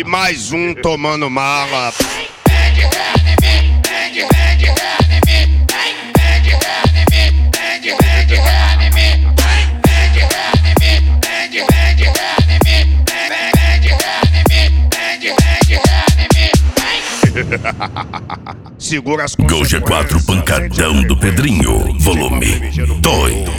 mais um tomando mala. Segura as Gol G4 Pancadão do Pedrinho, volume 2.